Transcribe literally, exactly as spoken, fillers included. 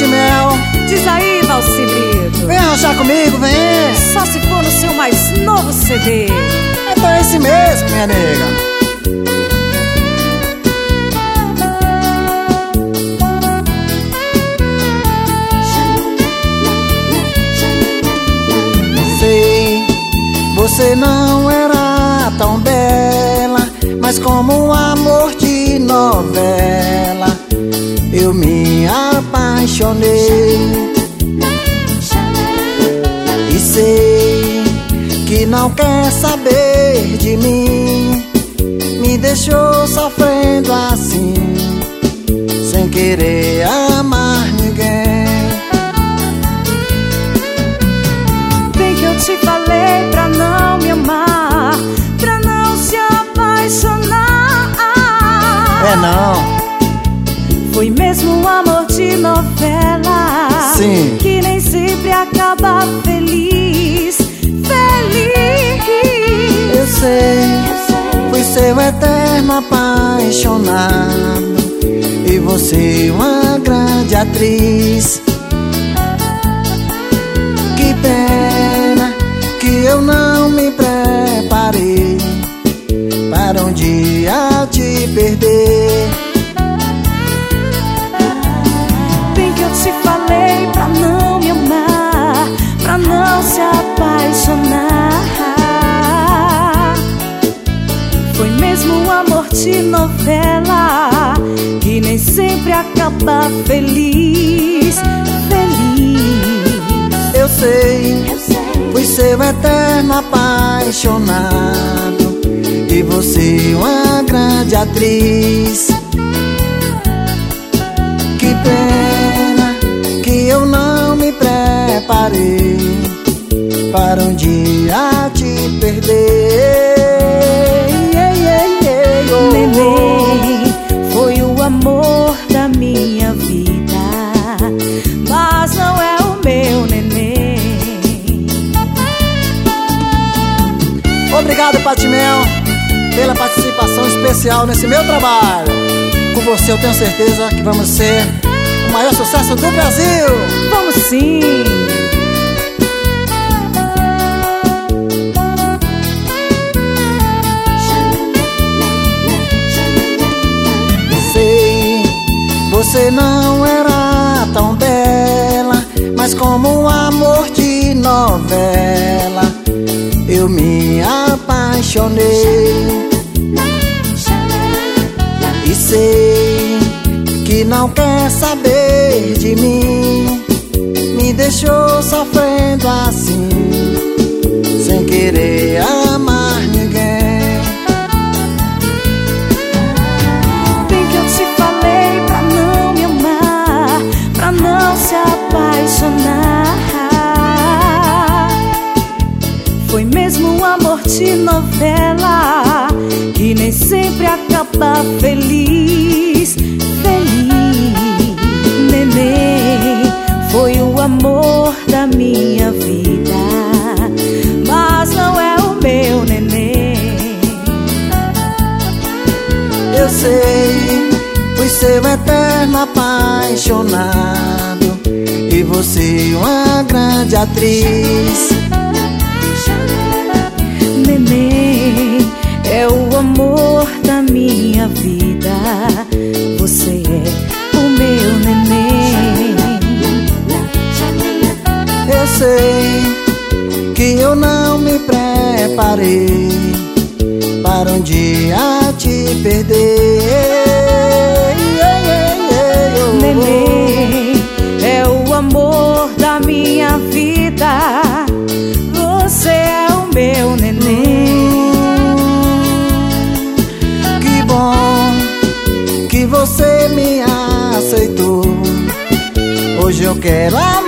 Patimel. Diz aí, Valci Brito. Vem arranjar comigo, vem. Só se for no seu mais novo C D. Então é esse mesmo, minha nega. Sei, você não era tão bela, mas como um amor de novela eu me apaixonei. E sei que não quer saber de mim, me deixou sofrendo assim, sem querer amar ninguém. Bem que eu te falei pra não me amar, pra não se apaixonar. É não. Foi mesmo um amor de novela. Sim. Que nem sempre acaba feliz, feliz. Eu sei, fui seu eterno apaixonado, e você uma grande atriz. Que pena que eu não me preparei para um dia te perder. Bem que eu te falei pra não me amar, pra não se apaixonar. Foi mesmo um amor de novela, que nem sempre acaba feliz, feliz. Eu sei, fui seu eterno apaixonado, e você uma grande atriz. Que pena que eu não me preparei para um dia te perder. Neném foi o amor da minha vida, mas não é o meu neném. Obrigado, Patimel, pela participação especial nesse meu trabalho. Com você eu tenho certeza que vamos ser o maior sucesso do Brasil. Vamos sim. Sei, você não era tão bela, mas como um amor de novela eu me apaixonei. E sei que não quer saber de mim, me deixou sofrendo assim, sem querer amar ninguém. Bem que eu te falei pra não me amar, pra não se apaixonar. Foi mesmo um amor de novela, que nem sempre acaba feliz, feliz. Neném foi o amor da minha vida, mas não é o meu neném. Eu sei, fui seu eterno apaixonado, e você uma grande atriz. Neném é o amor da minha vida, você é o meu neném. Eu sei que eu não me preparei para um dia te perder. Neném é o amor da minha vida, você é o meu neném. Que bom que você me aceitou, hoje eu quero amar